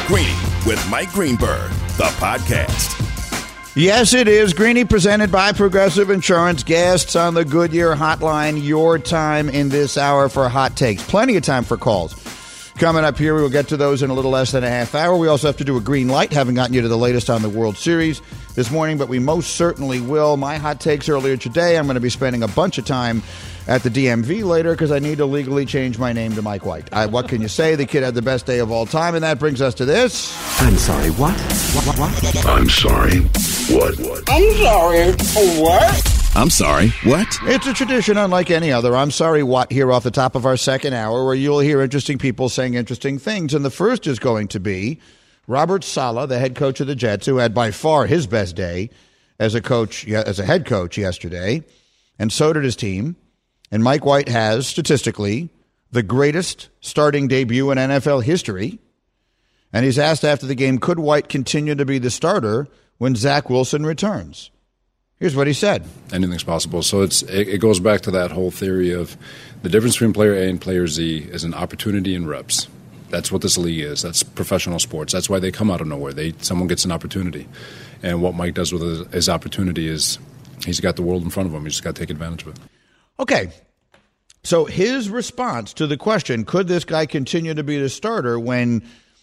Greeny with Mike Greenberg, the podcast. Yes, it is. Greeny presented by Progressive Insurance. Guests on the Goodyear Hotline. Your time in this hour for hot takes. Plenty of time for calls. Coming up here, we will get to those in a little less than a half hour. We also have to do a green light. Haven't gotten you to the latest on the World Series this morning, but we most certainly will. My hot takes earlier today. I'm going to be spending a bunch of time at the DMV later because I need to legally change my name to Mike White. What can you say? The kid had the best day of all time, and that brings us to this. I'm sorry, what? What? I'm sorry. What? I'm sorry. What? I'm sorry. What? It's a tradition unlike any other. I'm sorry, what, here off the top of our second hour, where you'll hear interesting people saying interesting things. And the first is going to be Robert Saleh, the head coach of the Jets, who had by far his best day as a head coach yesterday, and so did his team. And Mike White has, statistically, the greatest starting debut in NFL history. And he's asked after the game, could White continue to be the starter when Zach Wilson returns? Here's what he said. Anything's possible. So it goes back to that whole theory of the difference between player A and player Z is an opportunity and reps. That's what this league is. That's professional sports. That's why they come out of nowhere. Someone gets an opportunity. And what Mike does with his opportunity is he's got the world in front of him. He's just got to take advantage of it. Okay. So his response to the question, could this guy continue to be the starter when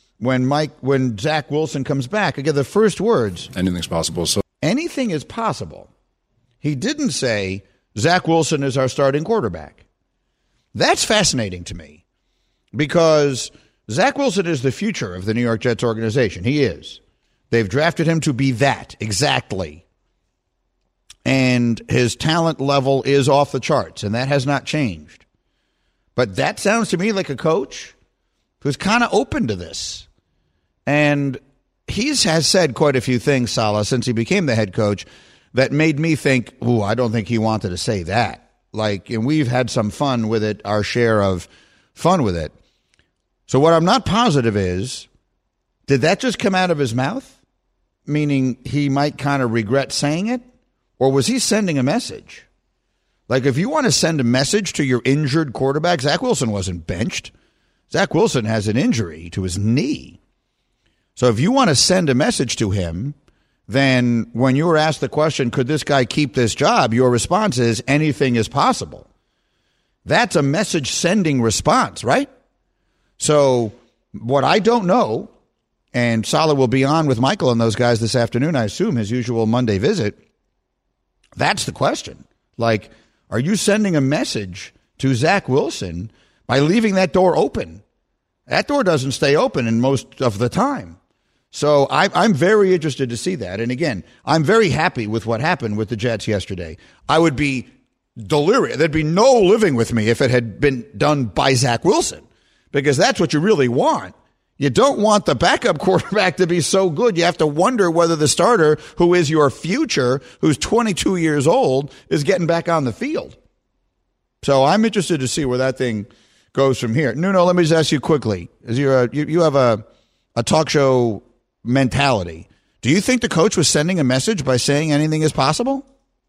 Zach Wilson comes back? Again, the first words. Anything's possible. So anything is possible. He didn't say Zach Wilson is our starting quarterback. That's fascinating to me because Zach Wilson is the future of the New York Jets organization. He is. They've drafted him to be that exactly. And his talent level is off the charts, and that has not changed. But that sounds to me like a coach who's kind of open to this. And he has said quite a few things, Saleh, since he became the head coach that made me think, ooh, I don't think he wanted to say that. And we've had some fun with it, our share of fun with it. So what I'm not positive is, did that just come out of his mouth? Meaning he might kind of regret saying it? Or was he sending a message? If you want to send a message to your injured quarterback, Zach Wilson wasn't benched. Zach Wilson has an injury to his knee. So if you want to send a message to him, then when you were asked the question, could this guy keep this job, your response is anything is possible. That's a message-sending response, right? So what I don't know, and Saleh will be on with Michael and those guys this afternoon, I assume, his usual Monday visit. That's the question. Are you sending a message to Zach Wilson by leaving that door open? That door doesn't stay open in most of the time. So I'm very interested to see that. And again, I'm very happy with what happened with the Jets yesterday. I would be delirious. There'd be no living with me if it had been done by Zach Wilson, because that's what you really want. You don't want the backup quarterback to be so good. You have to wonder whether the starter, who is your future, who's 22 years old, is getting back on the field. So I'm interested to see where that thing goes from here. Nuno, let me just ask you quickly. You have a talk show mentality. Do you think the coach was sending a message by saying anything is possible?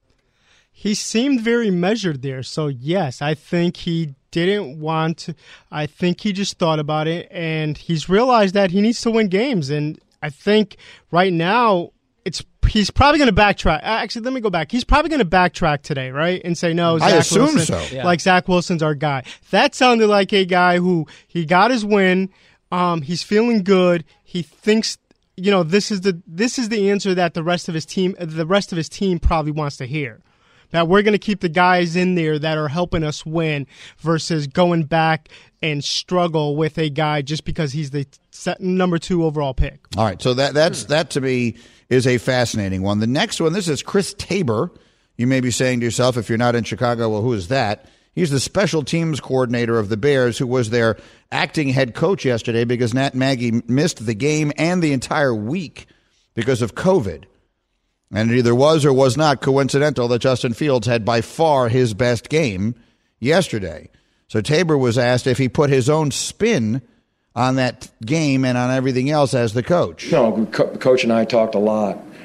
He seemed very measured there. So, yes, I think he didn't want to. I think he just thought about it, and he's realized that he needs to win games. And I think right now he's probably going to backtrack. Actually, let me go back. He's probably going to backtrack today, right, and say, no, Zach I assume Wilson, so. Yeah. Zach Wilson's our guy. That sounded like a guy who he got his win. He's feeling good. He thinks, this is the answer that the rest of his team probably wants to hear. That we're going to keep the guys in there that are helping us win versus going back and struggle with a guy just because he's the number 2 overall pick. All right, so that to me is a fascinating one. The next one, this is Chris Tabor. You may be saying to yourself, if you're not in Chicago, well, who is that? He's the special teams coordinator of the Bears, who was their acting head coach yesterday because Matt Nagy missed the game and the entire week because of COVID. And it either was or was not coincidental that Justin Fields had by far his best game yesterday. So Tabor was asked if he put his own spin on that game and on everything else as the coach. No, Coach and I talked a lot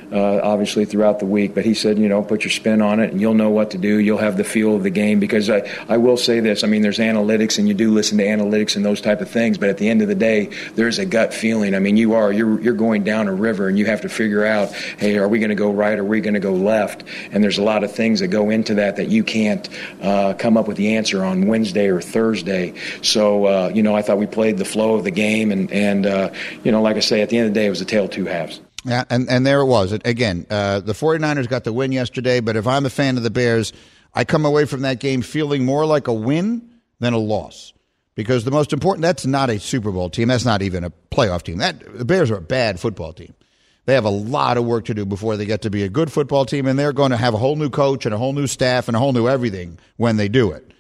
obviously throughout the week. But he said, put your spin on it and you'll know what to do. You'll have the feel of the game, because I will say this. I mean, there's analytics and you do listen to analytics and those type of things. But at the end of the day, there's a gut feeling. I mean, you're going down a river and you have to figure out, hey, are we going to go right or are we going to go left? And there's a lot of things that go into that you can't come up with the answer on Wednesday or Thursday. So, I thought we played the flow of the game. And like I say, at the end of the day, it was a tale of two halves. Yeah, and there it was. Again, the 49ers got the win yesterday, but if I'm a fan of the Bears, I come away from that game feeling more like a win than a loss. Because the most important, that's not a Super Bowl team. That's not even a playoff team. The Bears are a bad football team. They have a lot of work to do before they get to be a good football team, and they're going to have a whole new coach and a whole new staff and a whole new everything when they do it.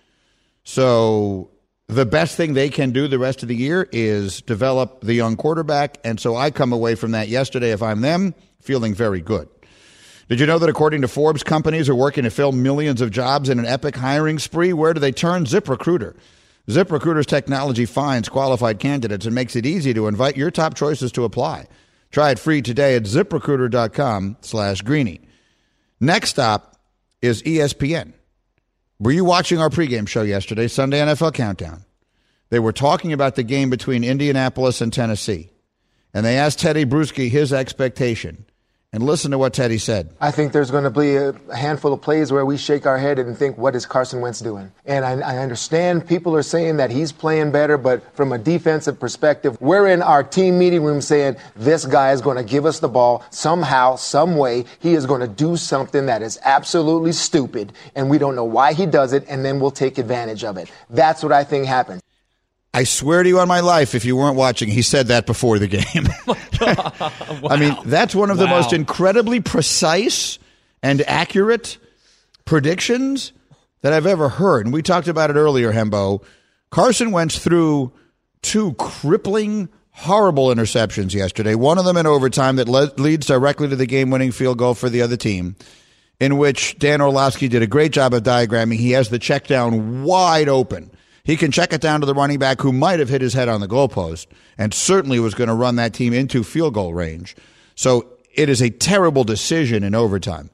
So the best thing they can do the rest of the year is develop the young quarterback, and so I come away from that yesterday, if I'm them, feeling very good. Did you know that according to Forbes, companies are working to fill millions of jobs in an epic hiring spree? Where do they turn? ZipRecruiter. ZipRecruiter's technology finds qualified candidates and makes it easy to invite your top choices to apply. Try it free today at ZipRecruiter.com/Greeny. Next stop is ESPN. Were you watching our pregame show yesterday, Sunday NFL Countdown? They were talking about the game between Indianapolis and Tennessee. And they asked Teddy Bruschi his expectation. And listen to what Teddy said. I think there's going to be a handful of plays where we shake our head and think, what is Carson Wentz doing? And I understand people are saying that he's playing better, but from a defensive perspective, we're in our team meeting room saying this guy is going to give us the ball somehow, some way. He is going to do something that is absolutely stupid, and we don't know why he does it, and then we'll take advantage of it. That's what I think happens. I swear to you on my life, if you weren't watching, he said that before the game. Wow. I mean, that's one of the most incredibly precise and accurate predictions that I've ever heard. And we talked about it earlier, Hembo. Carson Wentz threw 2 crippling, horrible interceptions yesterday. One of them in overtime that leads directly to the game-winning field goal for the other team, in which Dan Orlovsky did a great job of diagramming. He has the check down wide open. He can check it down to the running back who might have hit his head on the goalpost and certainly was going to run that team into field goal range. So it is a terrible decision in overtime.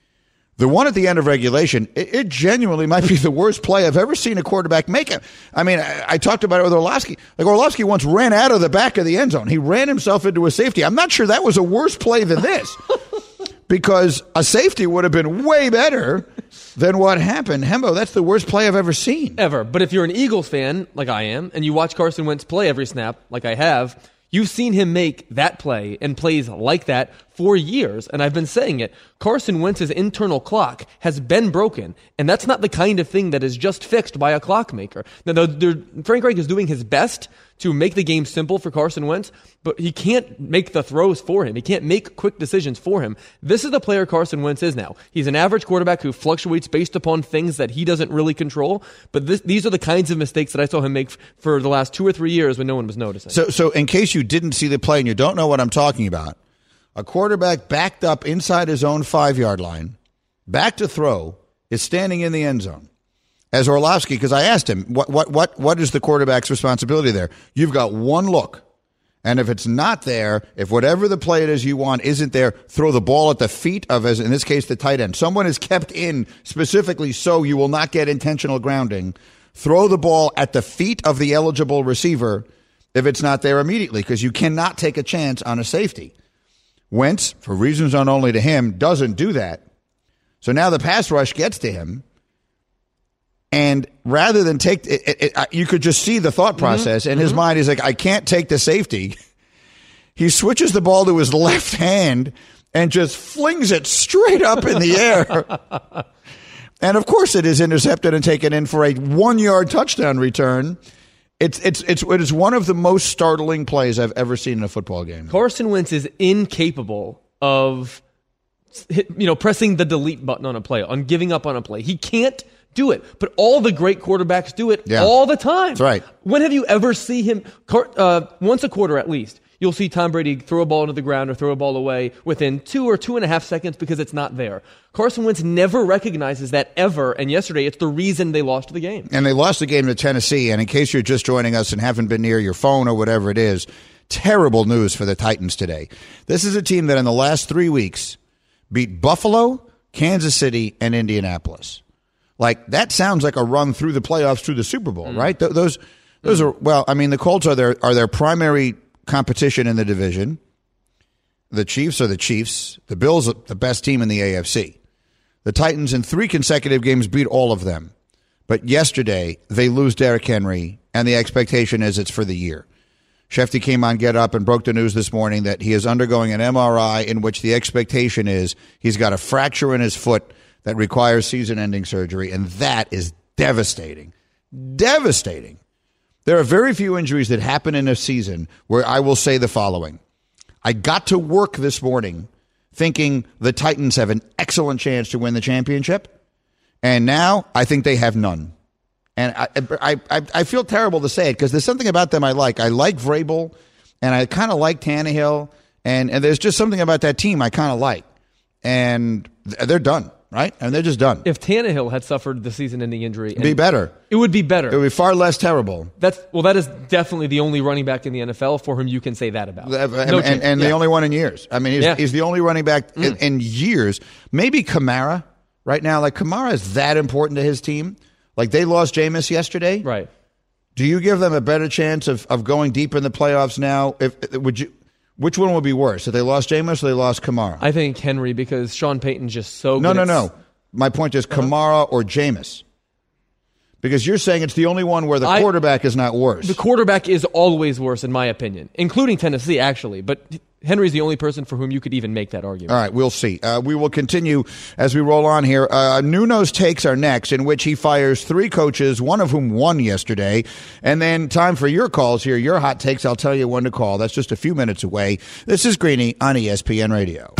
The one at the end of regulation, it genuinely might be the worst play I've ever seen a quarterback make. I mean, I talked about it with Orlovsky. Like, Orlovsky once ran out of the back of the end zone. He ran himself into a safety. I'm not sure that was a worse play than this because a safety would have been way better than what happened. Hembo, that's the worst play I've ever seen. Ever. But if you're an Eagles fan, like I am, and you watch Carson Wentz play every snap, like I have, you've seen him make that play and plays like that for years. And I've been saying it. Carson Wentz's internal clock has been broken. And that's not the kind of thing that is just fixed by a clockmaker. Now, Frank Reich is doing his best to make the game simple for Carson Wentz, but he can't make the throws for him. He can't make quick decisions for him. This is the player Carson Wentz is now. He's an average quarterback who fluctuates based upon things that he doesn't really control, but these are the kinds of mistakes that I saw him make for the last 2 or 3 years when no one was noticing. So in case you didn't see the play and you don't know what I'm talking about, a quarterback backed up inside his own 5-yard line, back to throw, is standing in the end zone. As Orlovsky, because I asked him, what is the quarterback's responsibility there? You've got one look. And if it's not there, if whatever the play it is you want isn't there, throw the ball at the feet of, as in this case, the tight end. Someone is kept in specifically so you will not get intentional grounding. Throw the ball at the feet of the eligible receiver if it's not there immediately, because you cannot take a chance on a safety. Wentz, for reasons unknown only to him, doesn't do that. So now the pass rush gets to him. And rather than take it, you could just see the thought process. In his mind, he's like, I can't take the safety. He switches the ball to his left hand and just flings it straight up in the air. And, of course, it is intercepted and taken in for a 1-yard touchdown return. It is one of the most startling plays I've ever seen in a football game. Carson Wentz is incapable of pressing the delete button on a play, on giving up on a play. He can't do it. But all the great quarterbacks do it all the time. That's right. When have you ever seen him, once a quarter at least, you'll see Tom Brady throw a ball into the ground or throw a ball away within 2 or 2.5 seconds because it's not there. Carson Wentz never recognizes that ever, and yesterday it's the reason they lost the game. And they lost the game to Tennessee, and in case you're just joining us and haven't been near your phone or whatever it is, terrible news for the Titans today. This is a team that in the last 3 weeks beat Buffalo, Kansas City, and Indianapolis. Like, that sounds like a run through the playoffs, through the Super Bowl, right? Those are, well, I mean, the Colts are their primary competition in the division. The Chiefs are the Chiefs. The Bills are the best team in the AFC. The Titans in 3 consecutive games beat all of them. But yesterday, they lose Derrick Henry, and the expectation is it's for the year. Shefty came on Get Up and broke the news this morning that he is undergoing an MRI in which the expectation is he's got a fracture in his foot that requires season-ending surgery, and that is devastating. Devastating. There are very few injuries that happen in a season where I will say the following. I got to work this morning thinking the Titans have an excellent chance to win the championship, and now I think they have none. And I feel terrible to say it because there's something about them I like. I like Vrabel, and I kind of like Tannehill, and there's just something about that team I kind of like. And they're done, right? And they're just done. If Tannehill had suffered the season-ending injury, it'd be better. It would be better. It would be far less terrible. That is definitely the only running back in the NFL for whom you can say that about. And the only one in years. I mean, he's the only running back in years. Maybe Kamara right now. Like, Kamara is that important to his team. Like, they lost Jameis yesterday. Right. Do you give them a better chance of going deep in the playoffs now? Which one would be worse? If they lost Jameis or they lost Kamara? I think Henry, because Sean Payton's just so good. No. My point is Kamara or Jameis. Because you're saying it's the only one where the quarterback is not worse. The quarterback is always worse, in my opinion, including Tennessee, actually. But Henry's the only person for whom you could even make that argument. All right, we'll see. We will continue as we roll on here. Nuno's takes are next, in which he fires 3 coaches, one of whom won yesterday. And then time for your calls here, your hot takes. I'll tell you when to call. That's just a few minutes away. This is Greeny on ESPN Radio.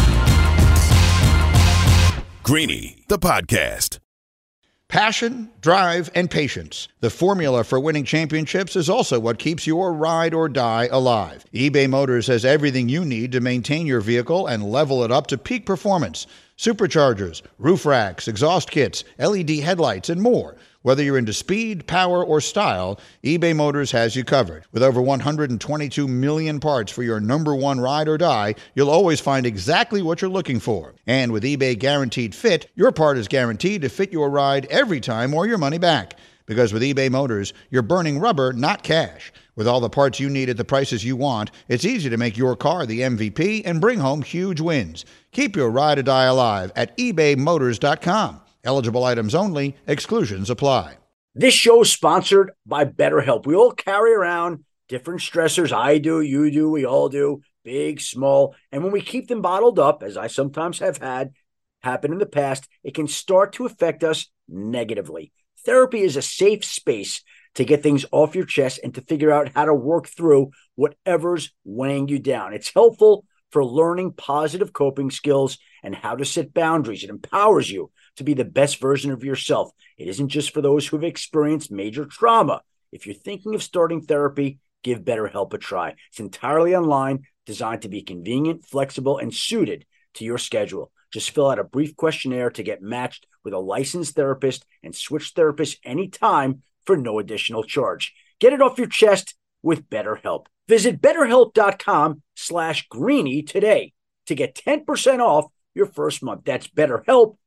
Greeny, the podcast. Passion, drive, and patience. The formula for winning championships is also what keeps your ride or die alive. eBay Motors has everything you need to maintain your vehicle and level it up to peak performance. Superchargers, roof racks, exhaust kits, LED headlights, and more. Whether you're into speed, power, or style, eBay Motors has you covered. With over 122 million parts for your number one ride or die, you'll always find exactly what you're looking for. And with eBay Guaranteed Fit, your part is guaranteed to fit your ride every time or your money back. Because with eBay Motors, you're burning rubber, not cash. With all the parts you need at the prices you want, it's easy to make your car the MVP and bring home huge wins. Keep your ride or die alive at ebaymotors.com. Eligible items only. Exclusions apply. This show is sponsored by BetterHelp. We all carry around different stressors. I do, you do, we all do, big, small. And when we keep them bottled up, as I sometimes have had happen in the past, it can start to affect us negatively. Therapy is a safe space to get things off your chest and to figure out how to work through whatever's weighing you down. It's helpful for learning positive coping skills and how to set boundaries. It empowers you to be the best version of yourself. It isn't just for those who've experienced major trauma. If you're thinking of starting therapy, give BetterHelp a try. It's entirely online, designed to be convenient, flexible, and suited to your schedule. Just fill out a brief questionnaire to get matched with a licensed therapist and switch therapists anytime for no additional charge. Get it off your chest with BetterHelp. Visit BetterHelp.com/Greeny today to get 10% off your first month. That's BetterHelp,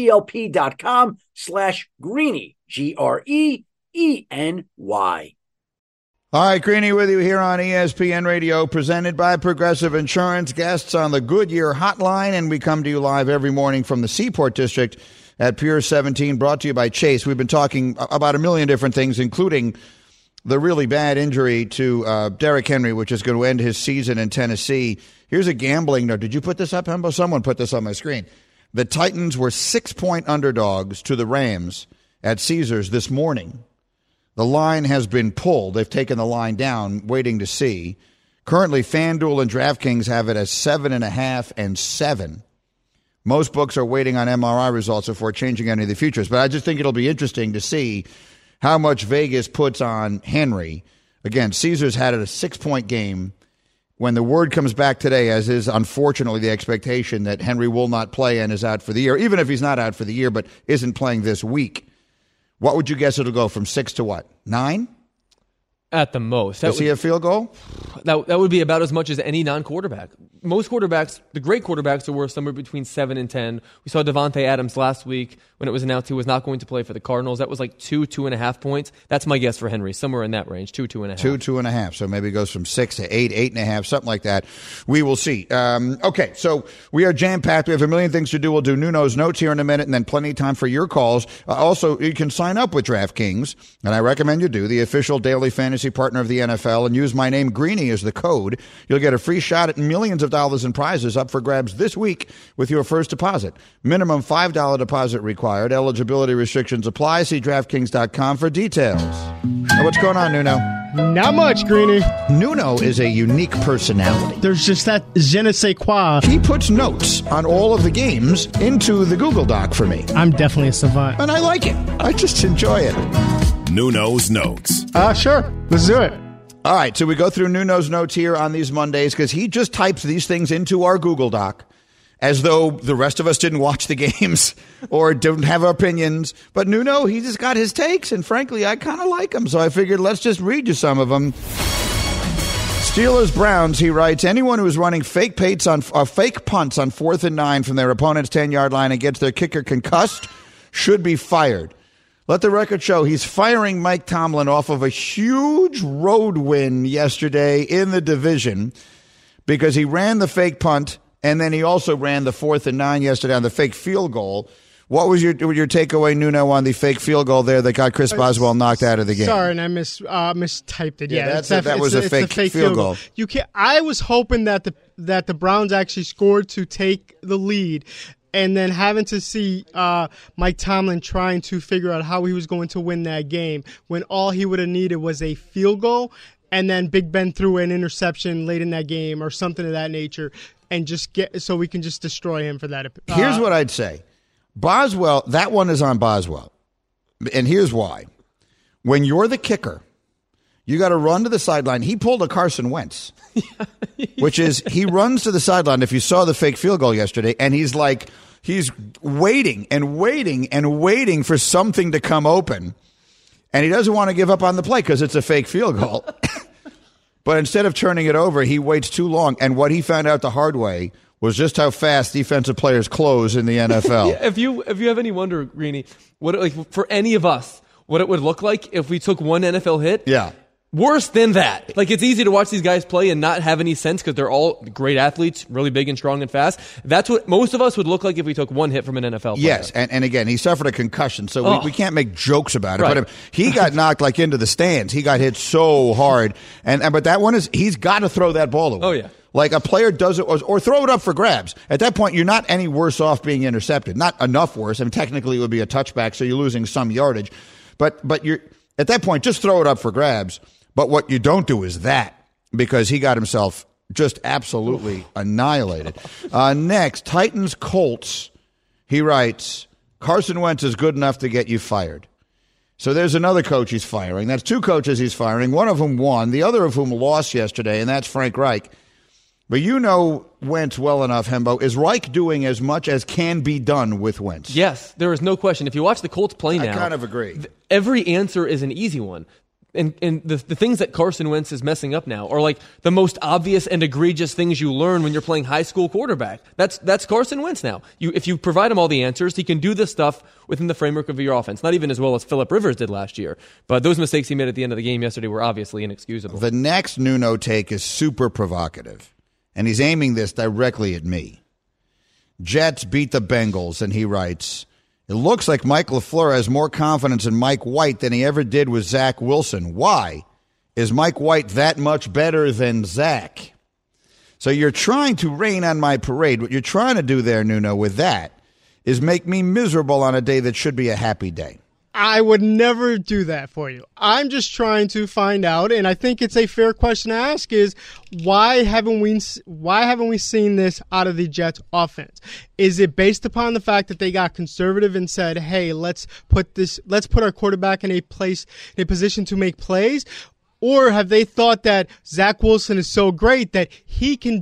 HELP.com/Greeny, GREENY. All right, Greeny with you here on ESPN Radio, presented by Progressive Insurance. Guests on the Goodyear Hotline, and we come to you live every morning from the Seaport District at Pier 17, brought to you by Chase. We've been talking about a million different things, including the really bad injury to Derrick Henry, which is going to end his season in Tennessee. Here's a gambling note. Did you put this up, Hembo? Someone put this on my screen. The Titans were 6-point underdogs to the Rams at Caesars this morning. The line has been pulled. They've taken the line down, waiting to see. Currently, FanDuel and DraftKings have it as 7.5 and 7. Most books are waiting on MRI results before changing any of the futures. But I just think it'll be interesting to see how much Vegas puts on Henry. Again, Caesars had it a 6-point game. When the word comes back today, as is unfortunately the expectation that Henry will not play and is out for the year, even if he's not out for the year but isn't playing this week, what would you guess it'll go from 6 to what? 9? At the most. Does he have field goal? That would be about as much as any non-quarterback. most quarterbacks, the great quarterbacks, are worth somewhere between 7 and 10. We saw Devontae Adams last week when it was announced he was not going to play for the Cardinals. That was like 2.5 points. That's my guess for Henry, somewhere in that range, 2.5. 2.5. So maybe it goes from 6 to 8, 8.5, something like that. We will see. Okay, so we are jam-packed. We have a million things to do. We'll do Nuno's Notes here in a minute, and then plenty of time for your calls. Also, you can sign up with DraftKings, and I recommend you do, the official daily fantasy partner of the NFL, and use my name, Greeny, as the code. You'll get a free shot at millions of dollars in prizes up for grabs this week with your first deposit. Minimum $5 deposit required. Eligibility restrictions apply. See DraftKings.com for details. Now, what's going on, Nuno? Not much, Greeny. Nuno is a unique personality. There's just that je ne sais quoi. He puts notes on all of the games into the Google Doc for me. I'm definitely a savant. And I like it. I just enjoy it. Nuno's Notes. Sure. Let's do it. All right, so we go through Nuno's Notes here on these Mondays because he just types these things into our Google Doc as though the rest of us didn't watch the games or don't have opinions. But Nuno, he just got his takes, and frankly, I kind of like them. So I figured let's just read you some of them. Steelers-Browns, he writes, anyone who is running fake punts on 4th and 9 from their opponent's 10-yard line and gets their kicker concussed should be fired. Let the record show he's firing Mike Tomlin off of a huge road win yesterday in the division because he ran the fake punt and then he also ran the 4th and 9 yesterday on the fake field goal. What was your takeaway, Nuno, on the fake field goal there that got Chris Boswell knocked out of the game? Sorry, and I mistyped it. Yeah, that was a fake field goal. I was hoping that the Browns actually scored to take the lead. And then having to see Mike Tomlin trying to figure out how he was going to win that game when all he would have needed was a field goal, and then Big Ben threw an interception late in that game or something of that nature, and just so we can just destroy him for that. Here's what I'd say. Boswell, that one is on Boswell. And here's why. When you're the kicker, you got to run to the sideline. He pulled a Carson Wentz, which is he runs to the sideline. If you saw the fake field goal yesterday, and he's waiting and waiting and waiting for something to come open, and he doesn't want to give up on the play because it's a fake field goal. But instead of turning it over, he waits too long. And what he found out the hard way was just how fast defensive players close in the NFL. Yeah, if you have any wonder, Greeny, for any of us, what it would look like if we took one NFL hit. Yeah. Worse than that. It's easy to watch these guys play and not have any sense because they're all great athletes, really big and strong and fast. That's what most of us would look like if we took one hit from an NFL player. Yes, and again, he suffered a concussion, so we can't make jokes about it. Right. But he got knocked into the stands. He got hit so hard. But that one he's got to throw that ball away. Oh, yeah. Like a player does it, or throw it up for grabs. At that point, you're not any worse off being intercepted. Not enough worse. I mean, technically it would be a touchback, so you're losing some yardage. But you're at that point, just throw it up for grabs. But what you don't do is that, because he got himself just absolutely annihilated. Next, Titans-Colts. He writes, Carson Wentz is good enough to get you fired. So there's another coach he's firing. That's two coaches he's firing, one of whom won, the other of whom lost yesterday, and that's Frank Reich. But you know Wentz well enough, Hembo. Is Reich doing as much as can be done with Wentz? Yes, there is no question. If you watch the Colts play now, I kind of agree. Every answer is an easy one. And the things that Carson Wentz is messing up now are like the most obvious and egregious things you learn when you're playing high school quarterback. That's Carson Wentz now. If you provide him all the answers, he can do this stuff within the framework of your offense. Not even as well as Phillip Rivers did last year. But those mistakes he made at the end of the game yesterday were obviously inexcusable. The next Nuno take is super provocative, and he's aiming this directly at me. Jets beat the Bengals, and he writes, it looks like Mike LaFleur has more confidence in Mike White than he ever did with Zach Wilson. Why? Is Mike White that much better than Zach? So you're trying to rain on my parade. What you're trying to do there, Nuno, with that is make me miserable on a day that should be a happy day. I would never do that for you. I'm just trying to find out, and I think it's a fair question to ask, is why haven't we seen this out of the Jets offense? Is it based upon the fact that they got conservative and said, hey, let's put our quarterback in a position to make plays? Or have they thought that Zach Wilson is so great that he can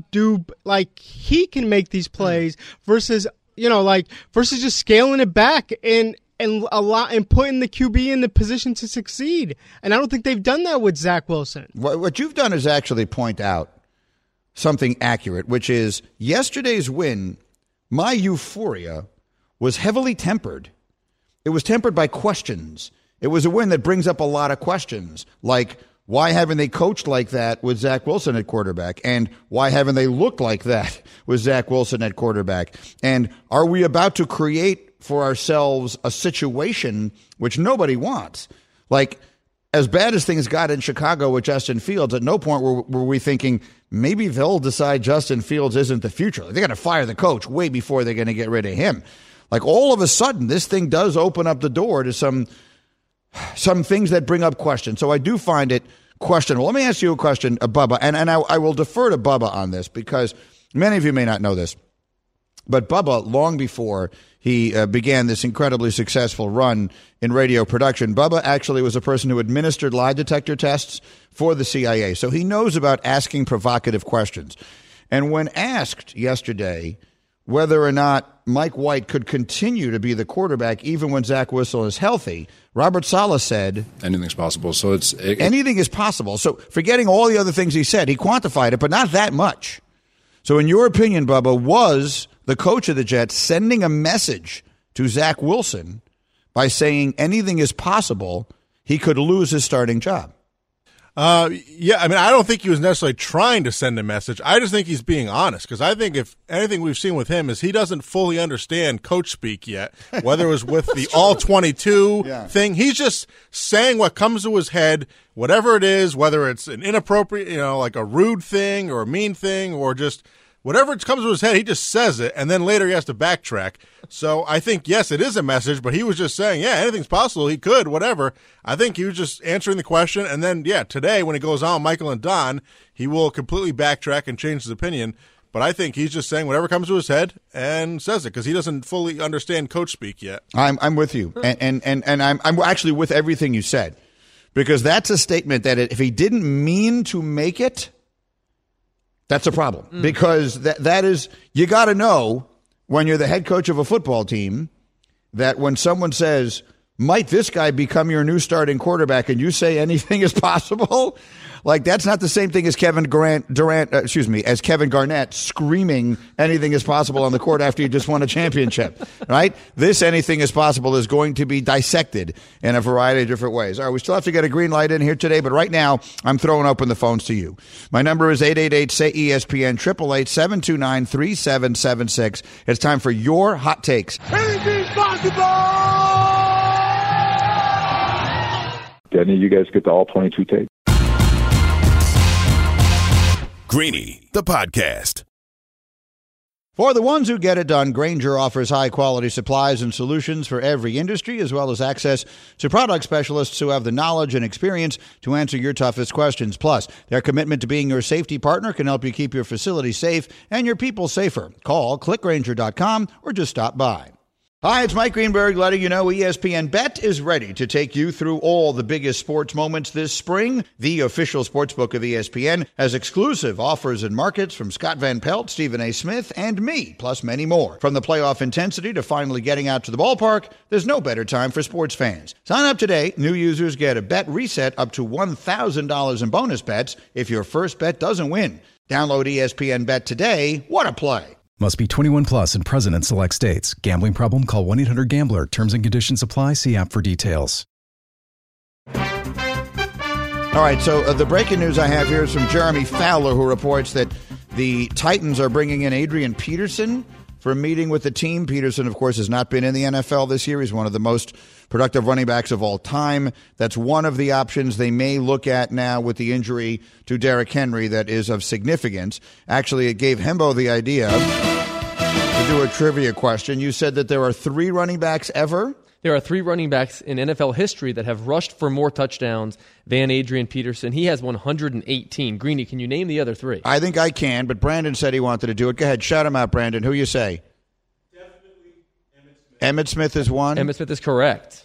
make these plays versus just scaling it back and putting the QB in the position to succeed? And I don't think they've done that with Zach Wilson. What you've done is actually point out something accurate, which is yesterday's win, my euphoria was heavily tempered. It was tempered by questions. It was a win that brings up a lot of questions, like why haven't they coached like that with Zach Wilson at quarterback? And why haven't they looked like that with Zach Wilson at quarterback? And are we about to create for ourselves a situation which nobody wants? Like, as bad as things got in Chicago with Justin Fields, at no point were we thinking maybe they'll decide Justin Fields isn't the future. They're going to fire the coach way before they're going to get rid of him. Like, all of a sudden, this thing does open up the door to some things that bring up questions. So I do find it questionable. Let me ask you a question, Bubba, and I will defer to Bubba on this because many of you may not know this, but Bubba, long before he began this incredibly successful run in radio production, Bubba actually was a person who administered lie detector tests for the CIA. So he knows about asking provocative questions. And when asked yesterday whether or not Mike White could continue to be the quarterback even when Zach Wilson is healthy, Robert Saleh said, anything's possible. So anything is possible. So forgetting all the other things he said, he quantified it, but not that much. So in your opinion, Bubba, was the coach of the Jets sending a message to Zach Wilson by saying anything is possible, he could lose his starting job? Yeah, I mean, I don't think he was necessarily trying to send a message. I just think he's being honest, because I think if anything we've seen with him is he doesn't fully understand coach speak yet, whether it was with the all-22 thing. He's just saying what comes to his head, whatever it is, whether it's an inappropriate, like a rude thing or a mean thing or just whatever comes to his head, he just says it, and then later he has to backtrack. So I think, yes, it is a message, but he was just saying, yeah, anything's possible. He could, whatever. I think he was just answering the question, and then, yeah, today when it goes on Michael and Don, he will completely backtrack and change his opinion. But I think he's just saying whatever comes to his head and says it because he doesn't fully understand coach speak yet. I'm with you, and I'm actually with everything you said, because that's a statement that if he didn't mean to make it, that's a problem, because that is, you got to know when you're the head coach of a football team that when someone says, might this guy become your new starting quarterback, and you say anything is possible, like that's not the same thing as Kevin Garnett screaming anything is possible on the court after you just won a championship, right? This anything is possible is going to be dissected in a variety of different ways. All right, we still have to get a green light in here today, but right now I'm throwing open the phones to you. My number is 888-SAY-ESPN, 888-729-3776. It's time for your hot takes. Anything's possible! Did any of you guys get the all-22 tape? Greeny, the podcast. For the ones who get it done, Grainger offers high-quality supplies and solutions for every industry, as well as access to product specialists who have the knowledge and experience to answer your toughest questions. Plus, their commitment to being your safety partner can help you keep your facility safe and your people safer. Call clickgrainger.com or just stop by. Hi, it's Mike Greenberg letting you know ESPN Bet is ready to take you through all the biggest sports moments this spring. The official sportsbook of ESPN has exclusive offers and markets from Scott Van Pelt, Stephen A. Smith, and me, plus many more. From the playoff intensity to finally getting out to the ballpark, there's no better time for sports fans. Sign up today. New users get a bet reset up to $1,000 in bonus bets if your first bet doesn't win. Download ESPN Bet today. What a play. Must be 21 plus and present in select states. Gambling problem? Call 1-800-GAMBLER. Terms and conditions apply. See app for details. All right, so the breaking news I have here is from Jeremy Fowler, who reports that the Titans are bringing in Adrian Peterson for a meeting with the team. Peterson, of course, has not been in the NFL this year. He's one of the most productive running backs of all time. That's one of the options they may look at now with the injury to Derrick Henry that is of significance. Actually, it gave Hembo the idea to do a trivia question. You said that there are 3 running backs ever? There are 3 running backs in NFL history that have rushed for more touchdowns than Adrian Peterson. He has 118. Greeny, can you name the other 3? I think I can, but Brandon said he wanted to do it. Go ahead, shout him out, Brandon. Who you say? Definitely Emmitt Smith. Emmitt Smith is one? Emmitt Smith is correct.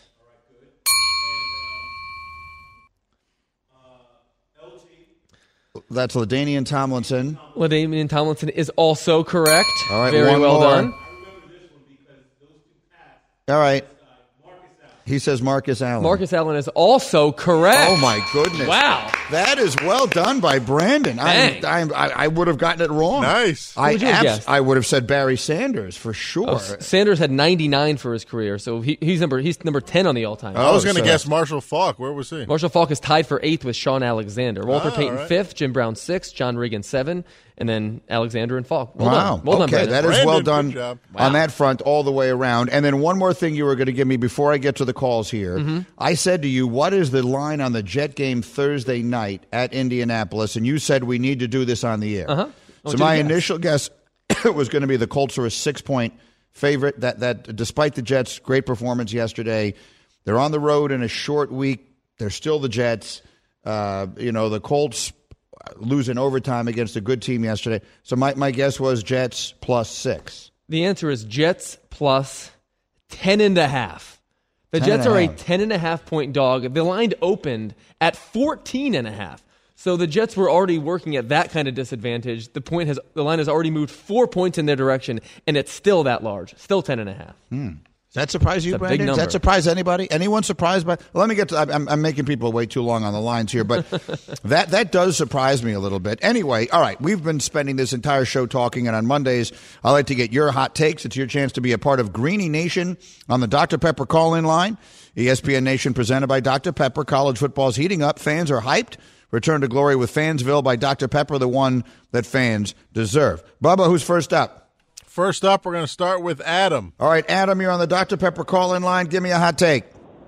That's LaDainian Tomlinson. LaDainian Tomlinson is also correct. All right, very well more. done. I remember this one because those 2 passes. All right. Marcus Allen. He says Marcus Allen. Marcus Allen is also correct. Oh, my goodness. Wow. That is well done by Brandon. I would have gotten it wrong. Nice. I would have said Barry Sanders for sure. Sanders had 99 for his career, so he's number 10 on the all-time. I was going to guess Marshall Faulk. Where was he? Marshall Faulk is tied for 8th with Sean Alexander. Walter Payton 5th, Jim Brown 6th, John Regan 7, and then Alexander and Faulk. Well done. Well done, Brandon. That is well done on that front all the way around. And then one more thing you were going to give me before I get to the calls here. Mm-hmm. I said to you, what is the line on the Jet game Thursday night at Indianapolis? And you said we need to do this on the air. So my initial guess was going to be the Colts are a 6-point favorite. That despite the Jets' great performance yesterday, they're on the road in a short week. They're still the Jets. The Colts lose in overtime against a good team yesterday. So my guess was Jets plus 6. The answer is Jets plus 10.5. The Jets are a 10.5 point dog. The line opened at 14.5. So the Jets were already working at that kind of disadvantage. The line has already moved 4 points in their direction, and it's still that large. Still 10.5. Does that surprise you, Brandon? Does that surprise anybody? Anyone surprised by? Well, let me get to. I'm making people wait too long on the lines here, but that does surprise me a little bit. Anyway, all right, we've been spending this entire show talking, and on Mondays, I like to get your hot takes. It's your chance to be a part of Greeny Nation on the Dr. Pepper call-in line. ESPN Nation presented by Dr. Pepper. College football's heating up. Fans are hyped. Return to glory with Fansville by Dr. Pepper, the one that fans deserve. Bubba, who's first up? First up, we're going to start with Adam. All right, Adam, you're on the Dr. Pepper call-in line. Give me a hot take.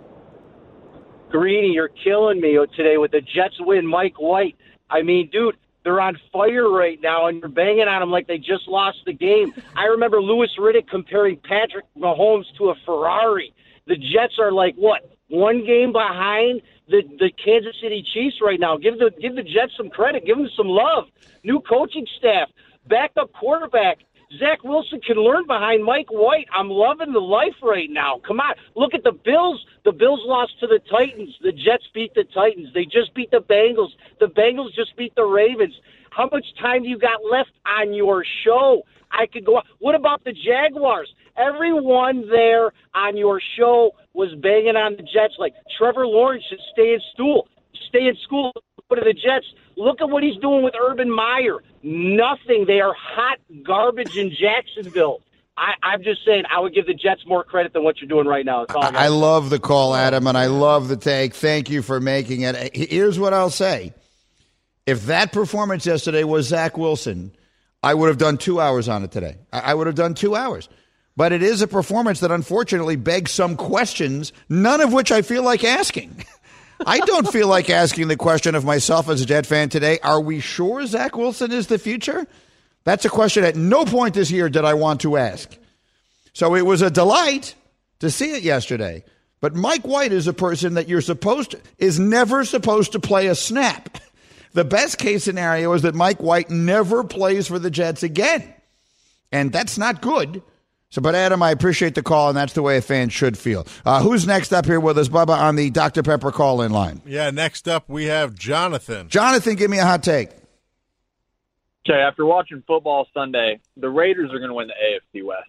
Greeny, you're killing me today with the Jets win. Mike White. I mean, dude, they're on fire right now, and you're banging on them like they just lost the game. I remember Louis Riddick comparing Patrick Mahomes to a Ferrari. The Jets are like, what, one game behind the Kansas City Chiefs right now? Give the Jets some credit. Give them some love. New coaching staff. Backup quarterback. Zach Wilson can learn behind Mike White. I'm loving the life right now. Come on. Look at the Bills. The Bills lost to the Titans. The Jets beat the Titans. They just beat the Bengals. The Bengals just beat the Ravens. How much time do you got left on your show? I could go on. What about the Jaguars? Everyone there on your show was banging on the Jets like Trevor Lawrence should stay in school. Go to the Jets. Look at what he's doing with Urban Meyer. Nothing. They are hot garbage in Jacksonville. I'm just saying I would give the Jets more credit than what you're doing right now. I love the call, Adam, and I love the take. Thank you for making it. Here's what I'll say. If that performance yesterday was Zach Wilson, I would have done 2 hours on it today. I would have done 2 hours. But it is a performance that unfortunately begs some questions, none of which I feel like asking. I don't feel like asking the question of myself as a Jet fan today, are we sure Zach Wilson is the future? That's a question at no point this year did I want to ask. So it was a delight to see it yesterday. But Mike White is a person that is never supposed to play a snap. The best case scenario is that Mike White never plays for the Jets again. And that's not good. So, but Adam, I appreciate the call, and that's the way a fan should feel. Who's next up here with us, Bubba, on the Dr. Pepper call-in line? Yeah, next up we have Jonathan. Jonathan, give me a hot take. Okay, after watching football Sunday, the Raiders are going to win the AFC West.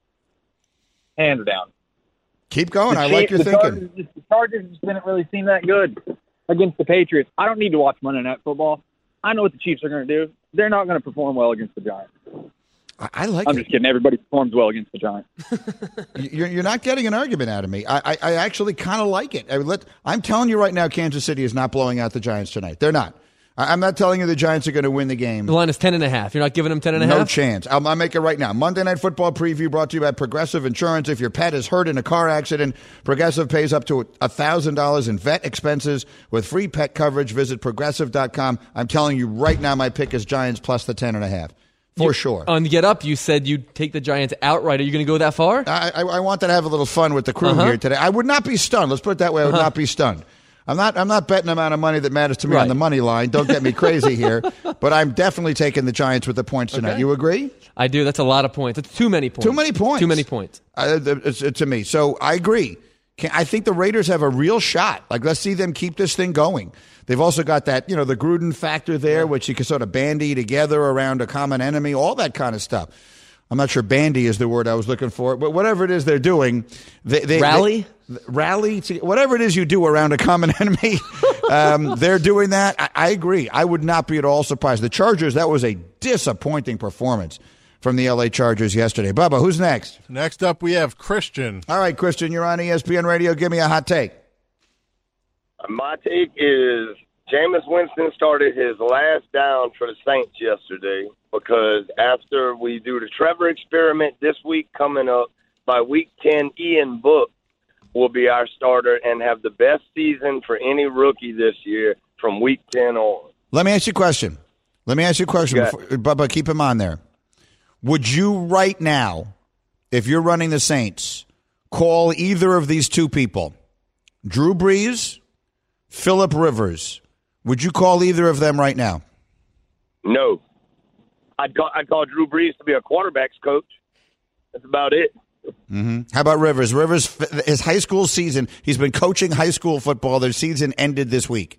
Hands down. Keep going. I like your thinking. The Chargers just didn't really seem that good against the Patriots. I don't need to watch Monday Night Football. I know what the Chiefs are going to do. They're not going to perform well against the Giants. I'm just kidding. Everybody performs well against the Giants. You're not getting an argument out of me. I actually kind of like it. I'm telling you right now, Kansas City is not blowing out the Giants tonight. They're not. I'm not telling you the Giants are going to win the game. The line is 10.5. You're not giving them 10.5? No chance. I'll make it right now. Monday Night Football preview brought to you by Progressive Insurance. If your pet is hurt in a car accident, Progressive pays up to $1,000 in vet expenses with free pet coverage. Visit Progressive.com. I'm telling you right now, my pick is Giants plus the 10.5. For sure. On Get Up, you said you'd take the Giants outright. Are you going to go that far? I wanted to have a little fun with the crew here today. I would not be stunned. Let's put it that way. I would not be stunned. I'm not betting the amount of money that matters to me on the money line. Don't get me crazy here. But I'm definitely taking the Giants with the points tonight. Okay. You agree? I do. That's a lot of points. It's too many points. Too many points. Too many points. To me. So I agree. I think the Raiders have a real shot. Like, let's see them keep this thing going. They've also got that, the Gruden factor there, which you can sort of bandy together around a common enemy, all that kind of stuff. I'm not sure bandy is the word I was looking for, but whatever it is they're doing, they rally, whatever it is you do around a common enemy, they're doing that. I agree. I would not be at all surprised. The Chargers, that was a disappointing performance from the L.A. Chargers yesterday. Bubba, who's next? Next up, we have Christian. All right, Christian, you're on ESPN Radio. Give me a hot take. My take is Jameis Winston started his last down for the Saints yesterday because after we do the Trevor experiment this week coming up, by week 10, Ian Book will be our starter and have the best season for any rookie this year from week 10 on. Let me ask you a question. Bubba, keep him on there. Would you right now, if you're running the Saints, call either of these two people, Drew Brees, Phillip Rivers? Would you call either of them right now? No. I'd call Drew Brees to be a quarterback's coach. That's about it. Mm-hmm. How about Rivers? Rivers, his high school season, he's been coaching high school football. Their season ended this week.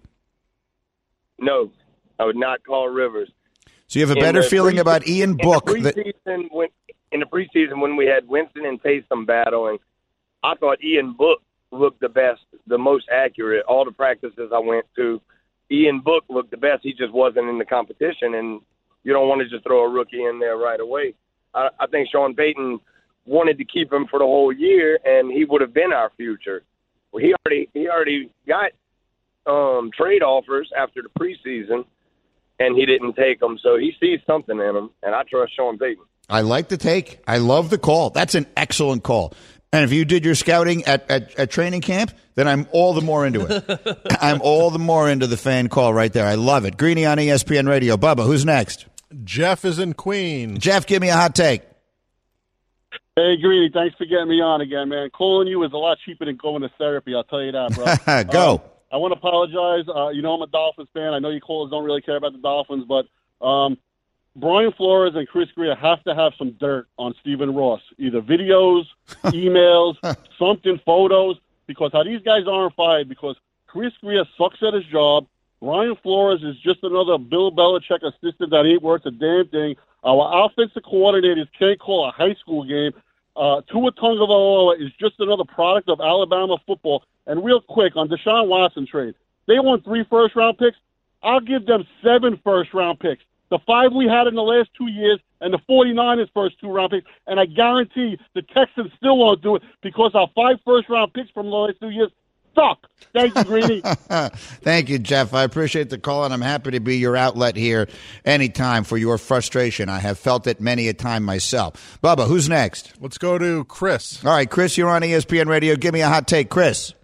No, I would not call Rivers. So you have a better feeling about Ian Book. In the preseason when we had Winston and Taysom battling, I thought Ian Book looked the best, the most accurate. All the practices I went to, Ian Book looked the best. He just wasn't in the competition, and you don't want to just throw a rookie in there right away. I think Sean Payton wanted to keep him for the whole year, and he would have been our future. Well, he already got trade offers after the preseason, and he didn't take them. So he sees something in him, and I trust Sean Payton. I like the take. I love the call. That's an excellent call. And if you did your scouting at training camp, then I'm all the more into it. I'm all the more into the fan call right there. I love it. Greeny on ESPN Radio. Bubba, who's next? Jeff is in Queens. Jeff, give me a hot take. Hey, Greeny, thanks for getting me on again, man. Calling you is a lot cheaper than going to therapy, I'll tell you that, bro. Go. I want to apologize. I'm a Dolphins fan. I know you callers don't really care about the Dolphins, but Brian Flores and Chris Greer have to have some dirt on Stephen Ross, either videos, emails, something, photos, because how these guys aren't fired because Chris Greer sucks at his job. Brian Flores is just another Bill Belichick assistant that ain't worth a damn thing. Our offensive coordinators can't call a high school game. Tua Tagovailoa is just another product of Alabama football. And real quick, on Deshaun Watson trade, they won 3 first-round picks. I'll give them 7 first-round picks. The 5 we had in the last 2 years and the 49ers first 2-round picks. And I guarantee the Texans still won't do it because our 5 first-round picks from the last 2 years suck. Thank you, Greeny. Thank you, Jeff. I appreciate the call, and I'm happy to be your outlet here anytime for your frustration. I have felt it many a time myself. Bubba, who's next? Let's go to Chris. All right, Chris, you're on ESPN Radio. Give me a hot take, Chris.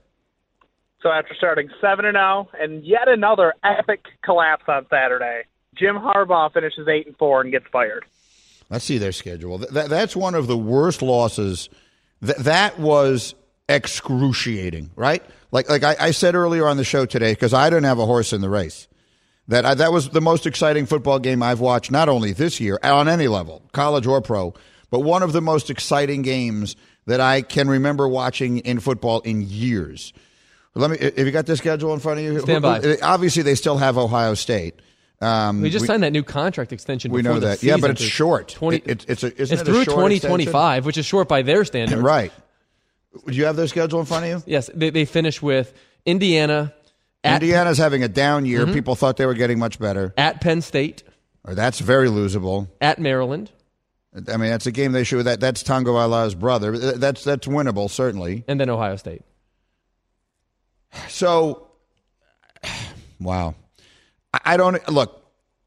So after starting 7-0 and yet another epic collapse on Saturday, Jim Harbaugh finishes 8-4 and gets fired. Let's see their schedule. That's one of the worst losses. That was excruciating, right? Like I said earlier on the show today, because I didn't have a horse in the race, that was the most exciting football game I've watched, not only this year, on any level, college or pro, but one of the most exciting games that I can remember watching in football in years. Have you got the schedule in front of you? Stand by. Obviously, they still have Ohio State. We just signed that new contract extension. We know that. Season. Yeah, but it's short. It's through 2025, which is short by their standards. Right. Do you have their schedule in front of you? Yes. They finish with Indiana. Indiana's having a down year. Mm-hmm. People thought they were getting much better. At Penn State. Or that's very losable. At Maryland. I mean, that's a game they should. That's Tagovailoa's brother. That's winnable, certainly. And then Ohio State. So, wow. I don't look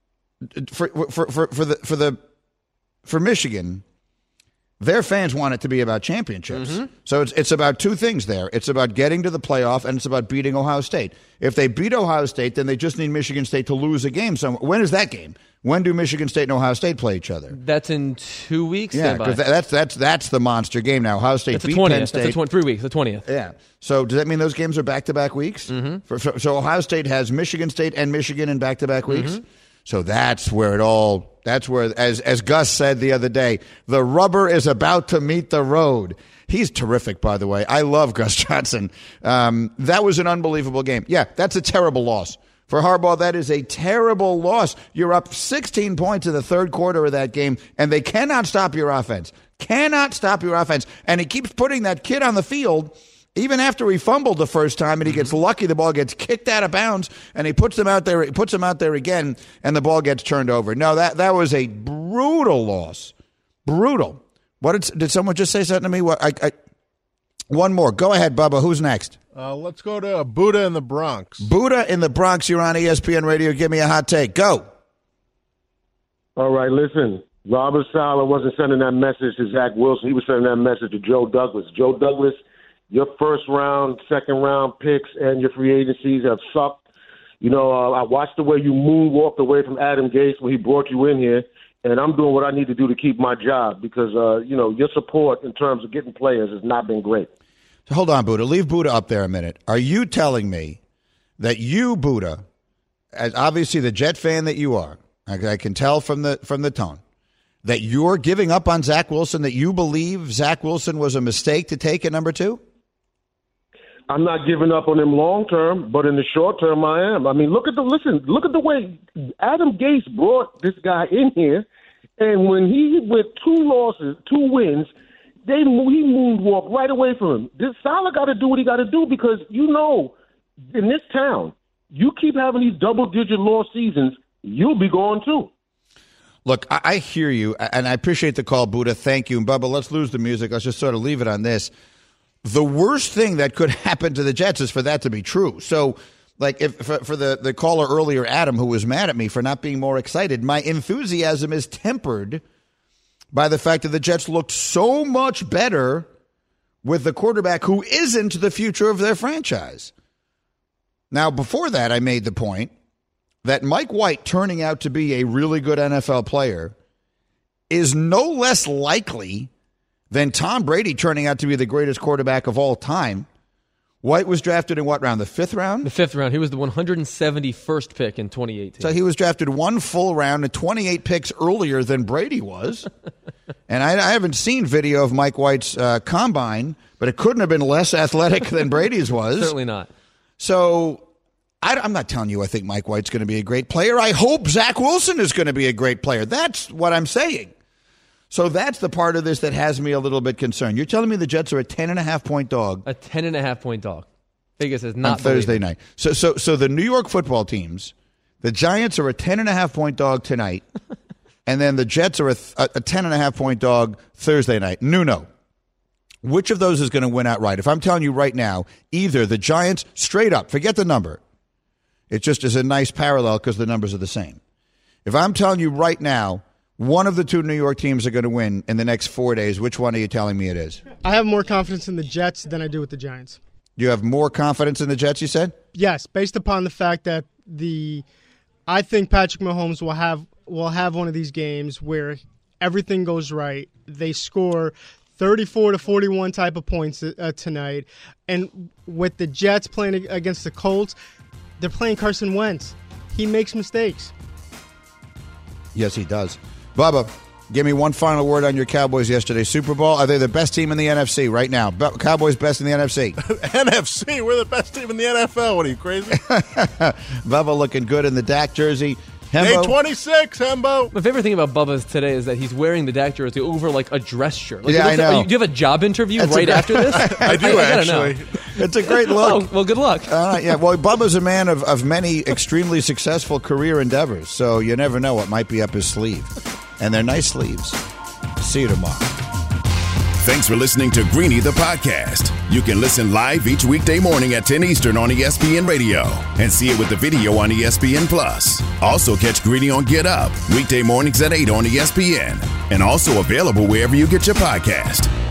for Michigan. Their fans want it to be about championships. Mm-hmm. So it's about two things there. It's about getting to the playoff, and it's about beating Ohio State. If they beat Ohio State, then they just need Michigan State to lose a game. So when is that game? When do Michigan State and Ohio State play each other? That's in 2 weeks. Yeah, because that's the monster game now. Ohio State beat Penn State. That's 3 weeks, the 20th. Yeah. So does that mean those games are back-to-back weeks? Mm-hmm. So Ohio State has Michigan State and Michigan in back-to-back weeks? Mm-hmm. So that's where as Gus said the other day, the rubber is about to meet the road. He's terrific, by the way. I love Gus Johnson. That was an unbelievable game. Yeah, that's a terrible loss For Harbaugh, that is a terrible loss. You're up 16 points in the third quarter of that game, and they cannot stop your offense. Cannot stop your offense. And he keeps putting that kid on the field, even after he fumbled the first time, and he gets lucky, the ball gets kicked out of bounds, and he puts him out there again, and the ball gets turned over. No, that was a brutal loss. Brutal. Did someone just say something to me? One more. Go ahead, Bubba. Who's next? Let's go to Buddha in the Bronx. Buddha in the Bronx. You're on ESPN Radio. Give me a hot take. Go. All right, listen. Robert Saleh wasn't sending that message to Zach Wilson. He was sending that message to Joe Douglas. Joe Douglas, your first round, second round picks and your free agencies have sucked. I watched the way you moonwalked away from Adam Gase when he brought you in here, and I'm doing what I need to do to keep my job because, your support in terms of getting players has not been great. So hold on, Buddha. Leave Buddha up there a minute. Are you telling me that you, Buddha, as obviously the Jet fan that you are, I can tell from the tone, that you're giving up on Zach Wilson, that you believe Zach Wilson was a mistake to take at number 2? I'm not giving up on him long term, but in the short term, I am. I mean, look at the way Adam Gase brought this guy in here, and when he with 2 wins, he moonwalked right away from him. This Saleh got to do what he got to do because in this town, you keep having these double-digit loss seasons, you'll be going too. Look, I hear you, and I appreciate the call, Buddha. Thank you. And Bubba, let's lose the music. Let's just sort of leave it on this. The worst thing that could happen to the Jets is for that to be true. So, like, if for the caller earlier, Adam, who was mad at me for not being more excited, my enthusiasm is tempered by the fact that the Jets looked so much better with the quarterback who isn't the future of their franchise. Now, before that, I made the point that Mike White turning out to be a really good NFL player is no less likely than Tom Brady turning out to be the greatest quarterback of all time. White was drafted in what round? The 5th round? The 5th round. He was the 171st pick in 2018. So he was drafted one full round and 28 picks earlier than Brady was. And I haven't seen video of Mike White's combine, but it couldn't have been less athletic than Brady's was. Certainly not. So I'm not telling you I think Mike White's going to be a great player. I hope Zach Wilson is going to be a great player. That's what I'm saying. So that's the part of this that has me a little bit concerned. You're telling me the Jets are a 10.5-point dog. A 10.5-point dog. Vegas is not on Thursday night. So the New York football teams, the Giants are a 10.5-point dog tonight, and then the Jets are a 10.5-point dog Thursday night. No. Which of those is going to win outright? If I'm telling you right now, either the Giants, straight up, forget the number. It just is a nice parallel because the numbers are the same. If I'm telling you right now, one of the 2 New York teams are going to win in the next 4 days, which one are you telling me it is? I have more confidence in the Jets than I do with the Giants. You have more confidence in the Jets, you said? Yes, based upon the fact that I think Patrick Mahomes will have one of these games where everything goes right. They score 34 to 41 type of points tonight. And with the Jets playing against the Colts, they're playing Carson Wentz. He makes mistakes. Yes, he does. Bubba, give me one final word on your Cowboys yesterday. Super Bowl, are they the best team in the NFC right now? Cowboys best in the NFC. NFC? We're the best team in the NFL. What are you, crazy? Bubba looking good in the Dak jersey. Hembo. Day 26, Hembo. My favorite thing about Bubba's today is that he's wearing the Dak jersey over like a dress shirt. Like, yeah, I know. Do you have a job interview after this? I do, actually. It's a great look. Oh, well, good luck. Yeah, well, Bubba's a man of many extremely successful career endeavors, so you never know what might be up his sleeve. And they're nice sleeves. See you tomorrow. Thanks for listening to Greeny the podcast. You can listen live each weekday morning at 10 Eastern on ESPN Radio and see it with the video on ESPN Plus. Also catch Greeny on Get Up weekday mornings at 8 on ESPN and also available wherever you get your podcast.